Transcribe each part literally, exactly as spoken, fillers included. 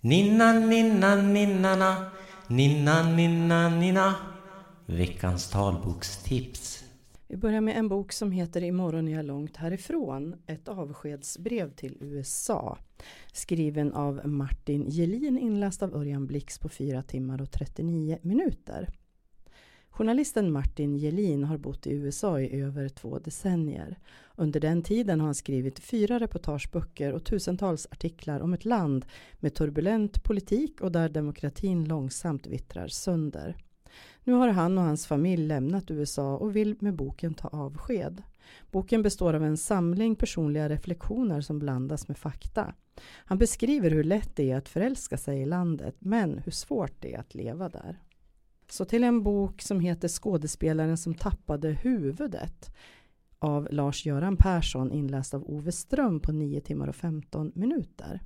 Ninna, ninna, ninnana, ninna, ninna, nina. Veckans talbokstips. Vi börjar med en bok som heter Imorgon är jag långt härifrån. Ett avskedsbrev till U S A. Skriven av Martin Gelin, inläst av Örjan Blix på fyra timmar och trettionio minuter. Journalisten Martin Gelin har bott i U S A i över två decennier. Under den tiden har han skrivit fyra reportageböcker och tusentals artiklar om ett land med turbulent politik och där demokratin långsamt vittrar sönder. Nu har han och hans familj lämnat U S A och vill med boken ta avsked. Boken består av en samling personliga reflektioner som blandas med fakta. Han beskriver hur lätt det är att förälska sig i landet, men hur svårt det är att leva där. Så till en bok som heter Skådespelaren som tappade huvudet av Lars-Göran Persson, inläst av Ove Ström på nio timmar och femton minuter.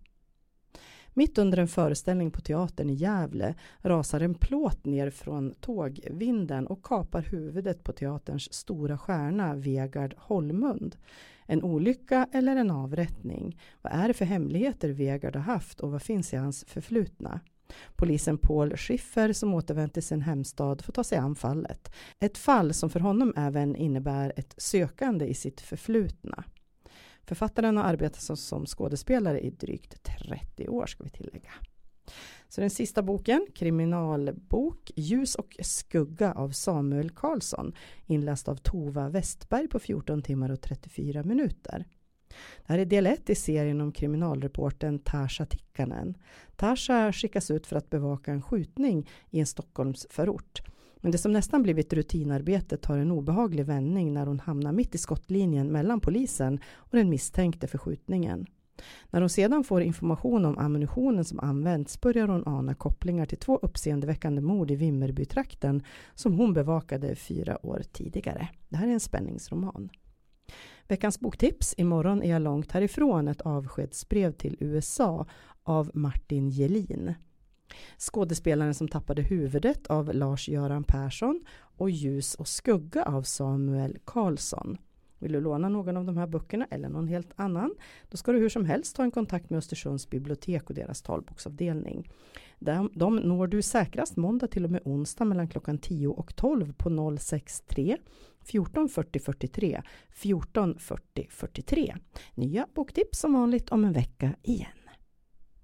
Mitt under en föreställning på teatern i Gävle rasar en plåt ner från tågvinden och kapar huvudet på teaterns stora stjärna Vegard Holmund. En olycka eller en avrättning? Vad är det för hemligheter Vegard har haft och vad finns i hans förflutna? Polisen Paul Schiffer, som återvänt till sin hemstad, får ta sig an fallet. Ett fall som för honom även innebär ett sökande i sitt förflutna. Författaren har arbetat som, som skådespelare i drygt trettio år, ska vi tillägga. Så den sista boken, kriminalbok Ljus och skugga av Samuel Karlsson, inläst av Tova Westberg på fjorton timmar och trettiofyra minuter. Det här är del ett i serien om kriminalreporten Tasha Tikkanen. Tasha skickas ut för att bevaka en skjutning i en Stockholms förort. Men det som nästan blivit rutinarbete tar en obehaglig vändning när hon hamnar mitt i skottlinjen mellan polisen och den misstänkte för skjutningen. När hon sedan får information om ammunitionen som används börjar hon ana kopplingar till två uppseendeväckande mord i Vimmerbytrakten som hon bevakade fyra år tidigare. Det här är en spänningsroman. Veckans boktips: Imorgon är jag långt härifrån, ett avskedsbrev till U S A av Martin Gelin. Skådespelaren som tappade huvudet av Lars-Göran Persson och Ljus och skugga av Samuel Karlsson. Vill du låna någon av de här böckerna eller någon helt annan? Då ska du hur som helst ta en kontakt med Östersunds bibliotek och deras talboksavdelning. De, de når du säkrast måndag till och med onsdag mellan klockan tio och tolv på noll sex tre fjorton fyrtio fyrtiotre fjorton fyrtio fyrtiotre. Nya boktips som vanligt om en vecka igen.